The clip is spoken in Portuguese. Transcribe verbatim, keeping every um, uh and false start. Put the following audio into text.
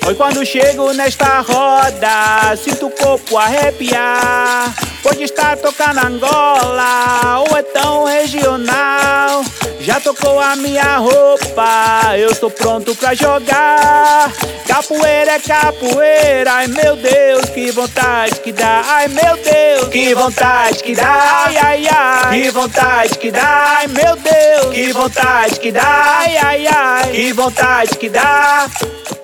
Foi quando chego nesta roda, sinto o corpo arrepiar. Pode estar tocando Angola ou é tão regional. Já tocou a minha roupa, eu estou pronto pra jogar. Capoeira é capoeira, ai meu Deus, que vontade que dá. Ai meu Deus, que vontade que dá. Ai, ai, ai, que vontade que dá. Ai meu Deus, que vontade que dá. Ai, ai, ai, que vontade que dá.